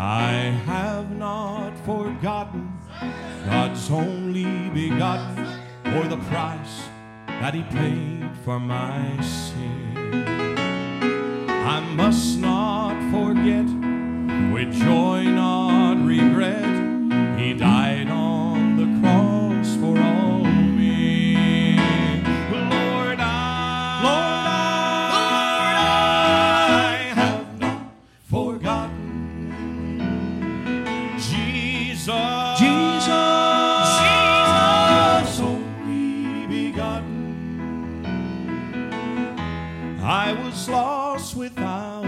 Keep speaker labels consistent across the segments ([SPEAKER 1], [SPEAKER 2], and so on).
[SPEAKER 1] I have not forgotten God's only begotten, or the price that He paid for my sin. I must not forget, with joy not regret, He died on the cross for all men. Lord, I have not forgotten Jesus, only begotten. I was lost without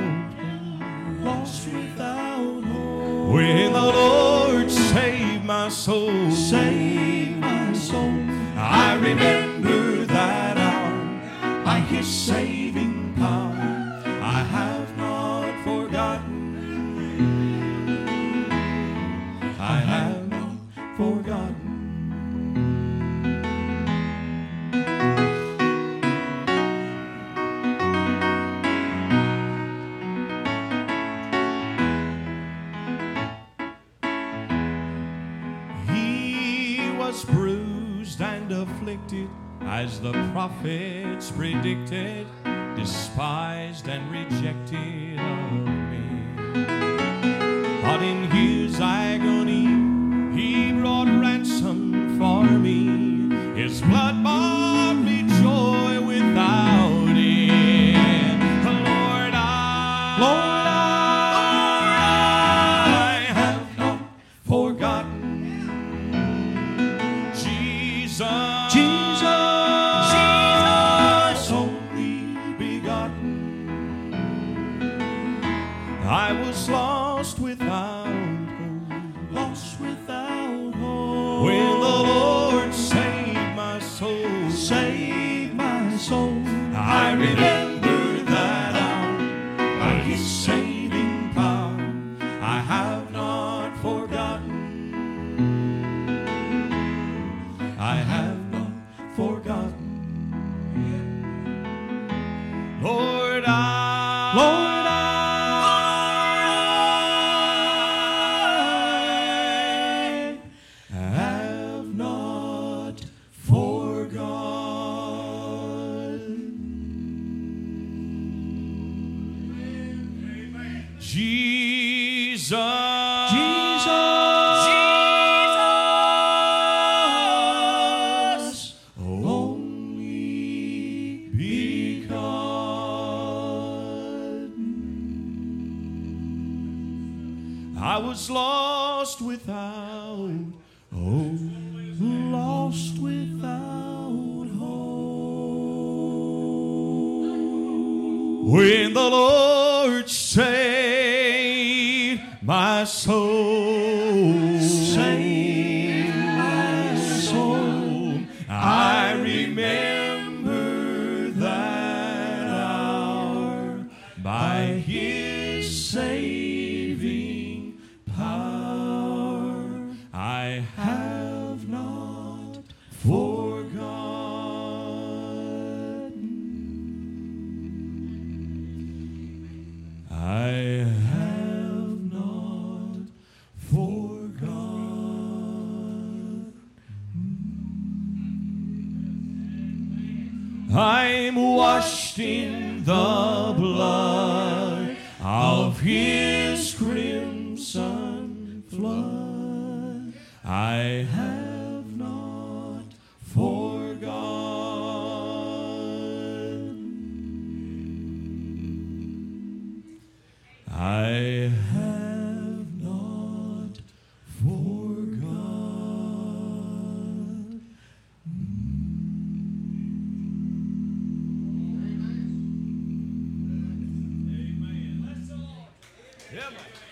[SPEAKER 1] hope, when the Lord saved my soul. I remember that hour by His saving power. I have not forgotten. I have not forgotten. He was bruised and afflicted, as the prophets predicted, despised and rejected of men. But in His agony He brought ransom for me. His blood bought me joy without end. Lord, I have not forgotten Jesus, only begotten. I was lost without hope, when the Lord saved my soul. I remember that hour by His saving power. I have not forgotten. I have not forgotten. Lord, I have not forgotten. Jesus, only begotten. I was lost without hope, when the Lord saved my soul. I remember that hour by His saving power. I have not forgotten. I have not forgotten. I'm washed in the blood of His crimson flood. I have not forgotten. I have not forgotten. Amen. Let's all. Yeah, man.